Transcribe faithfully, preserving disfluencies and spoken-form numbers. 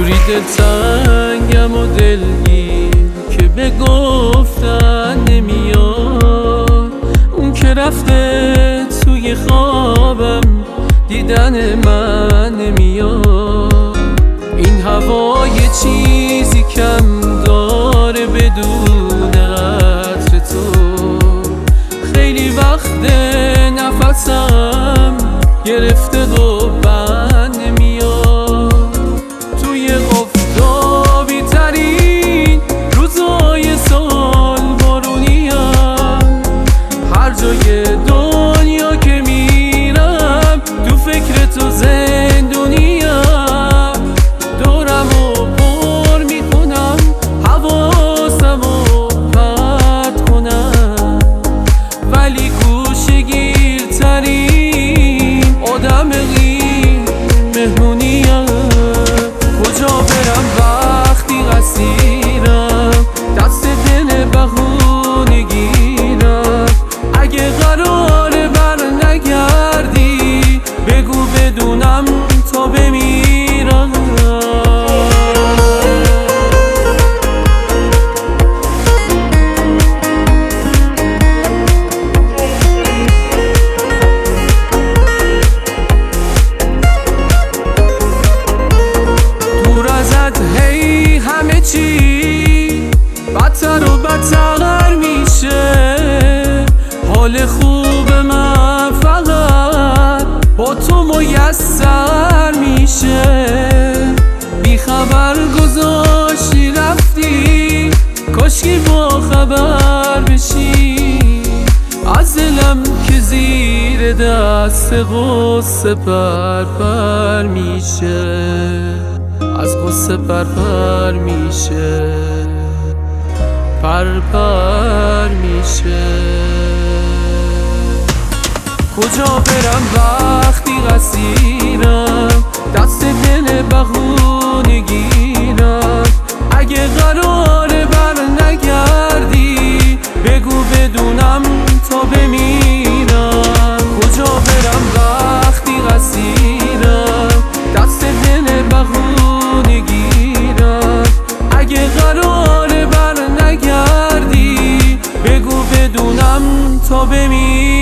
جوری دلتنگم و دلگیر که به گفتن نمیاد. اون که رفته توی خوابم دیدن من نمیاد. این هوا یه چیزی کم داره بدون عطر تو. خیلی وقت نفسم گرفته و بند نمیاد. توی آفتابی ترین روزای سال بارونیم. هر جای دنیا که میرم تو فکر تو زندونیم. دورم و پر میکنم حواسم و پرت کنم، ولی گوشگیر ترین آدم غیر مهمونیم. کجا برم وقتی اسیرم دست دل بهونه گیرم. اگه قراره بر نگردی بگو بدونم تا بمیرم. هی همه چی بدتر و بدتر میشه. حال خوب من فقط با تو میسر میشه. بی خبر گذاشتی رفتی، کاشکی با خبر بشی. از دلم که زیر دست غصه پر پر میشه، از غصه پر پر میشه، پر پر میشه. کجا برم وقتی اسیرم دست دل بهونه گیرم. اگه قراره بر نگردی بگو بدونم تا بمیرم. کجا برم وقتی اسیرم دست دل بهونه گیرم. اگه قراره بر نگردی بگو بدونم تا بمیرم.